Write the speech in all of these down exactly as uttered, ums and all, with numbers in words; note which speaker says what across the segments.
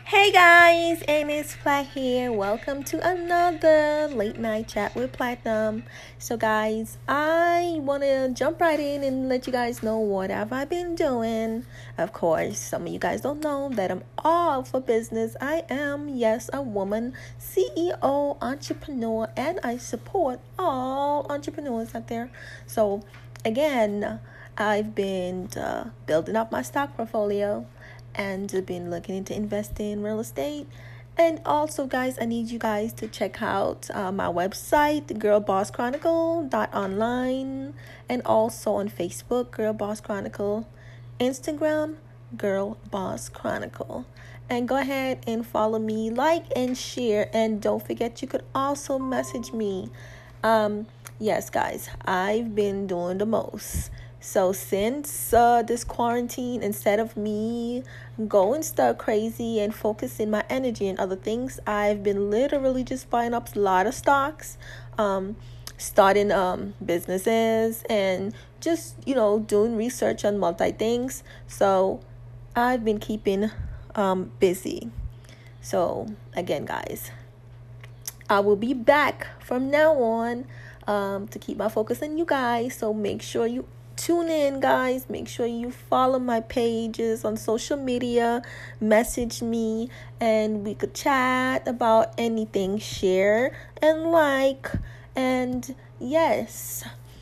Speaker 1: Hey guys, and it's Plat here. Welcome to another late night chat with Platinum. So guys, I want to jump right in and let you guys know what have I been doing. Of course, some of you guys don't know that I'm all for business. I am, yes, a woman, C E O, entrepreneur, and I support all entrepreneurs out there. So again, I've been uh, building up my stock portfolio and been looking into investing in real estate. And also, guys, I need you guys to check out uh, my website, girl boss chronicle dot online, and also on Facebook, Girl Boss Chronicle, Instagram, Girl Boss Chronicle. And go ahead and follow me, like and share, and don't forget you could also message me. Um, yes, guys, I've been doing the most. So since uh, this quarantine, instead of me going stir crazy and focusing my energy and other things, I've been literally just buying up a lot of stocks, um, starting um, businesses, and just, you know, doing research on multi things. So I've been keeping um, busy. So again, guys, I will be back from now on um, to keep my focus on you guys. So make sure you tune in, guys. Make sure you follow my pages on social media, message me, and we could chat about anything, share and like. And yes,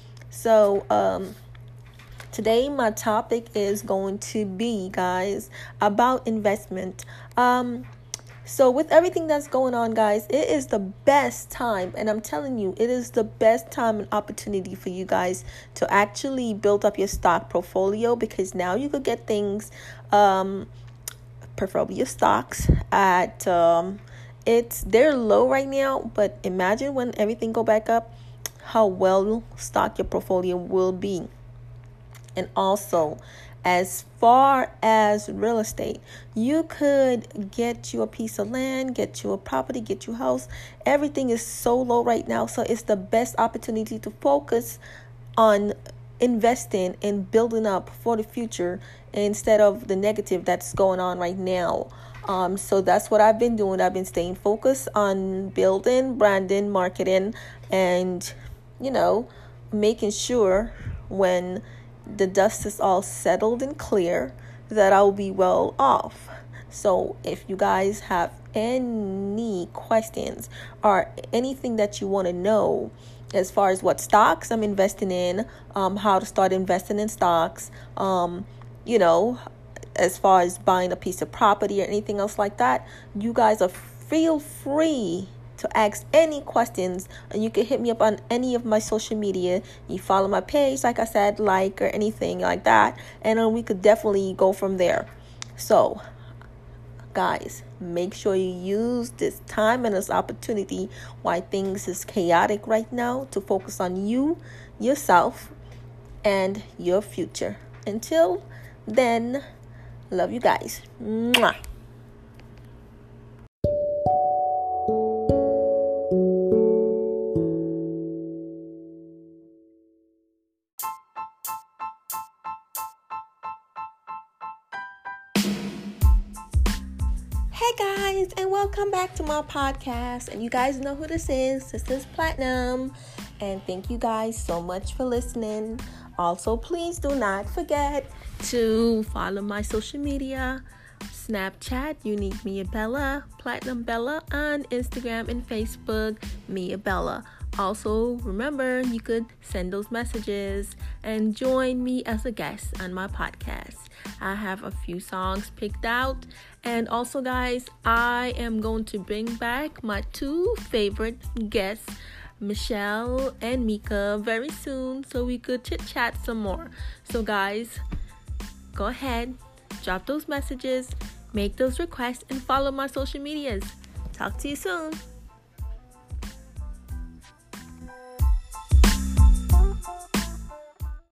Speaker 1: so um today my topic is going to be, guys, about investment. um So with everything that's going on, guys, it is the best time, and I'm telling you, it is the best time and opportunity for you guys to actually build up your stock portfolio, because now you could get things, um, preferably your stocks at, um, it's, they're low right now, but imagine when everything go back up, how well stocked your portfolio will be. And also, as far as real estate, you could get you a piece of land, get you a property, get you a house. Everything is so low right now. So it's the best opportunity to focus on investing and building up for the future instead of the negative that's going on right now. Um, so that's what I've been doing. I've been staying focused on building, branding, marketing, and, you know, making sure when the dust is all settled and clear that I'll be well off. So if you guys have any questions or anything that you want to know as far as what stocks I'm investing in, um, how to start investing in stocks, um, you know, as far as buying a piece of property or anything else like that, you guys are feel free to ask any questions, and you can hit me up on any of my social media. You follow my page, like I said, like, or anything like that, and then we could definitely go from there. So guys, make sure you use this time and this opportunity while things is chaotic right now to focus on you, yourself, and your future. Until then, love you guys. Mwah. Hey guys, and welcome back to my podcast. And you guys know who this is. This is Platinum. And thank you guys so much for listening. Also, please do not forget to follow my social media. Snapchat, Unique Mia Bella, Platinum Bella on Instagram and Facebook, Mia Bella. Also, remember, you could send those messages and join me as a guest on my podcast. I have a few songs picked out. And also, guys, I am going to bring back my two favorite guests, Michelle and Mika, very soon, so we could chit-chat some more. So, guys, go ahead, drop those messages, make those requests, and follow my social medias. Talk to you soon.